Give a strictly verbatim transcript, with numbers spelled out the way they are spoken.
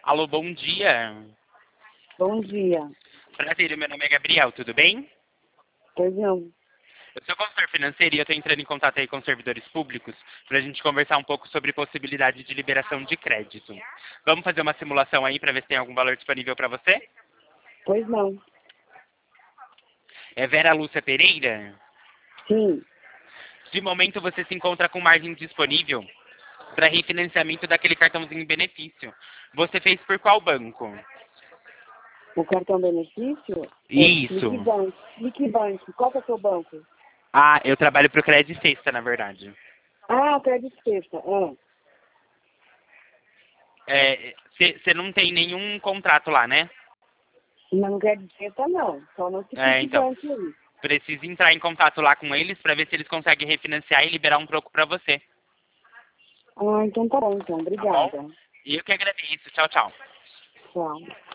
Alô, bom dia. Bom dia. Prazer, meu nome é Gabriel, tudo bem? Pois não. Eu sou consultor financeiro e eu estou entrando em contato aí com os servidores públicos para a gente conversar um pouco sobre possibilidade de liberação de crédito. Vamos fazer uma simulação aí para ver se tem algum valor disponível para você? Pois não. É Vera Lúcia Pereira? Sim. De momento você se encontra com margem disponível para refinanciamento daquele cartãozinho em benefício. Você fez por qual banco? O cartão benefício é Isso. Clickbank. Clickbank. Qual que é o seu banco? Ah, eu trabalho para o Crédito Sexta, na verdade. Ah, o Crédito Sexta. É. Você não tem nenhum contrato lá, né? Não, não Crédito Sexta não. Só no É, então, Clickbank aí. precisa entrar em contato lá com eles para ver se eles conseguem refinanciar e liberar um troco para você, Ah, então tá bom, então. tá bom? Obrigada. E eu que agradeço. Tchau, tchau. Tchau.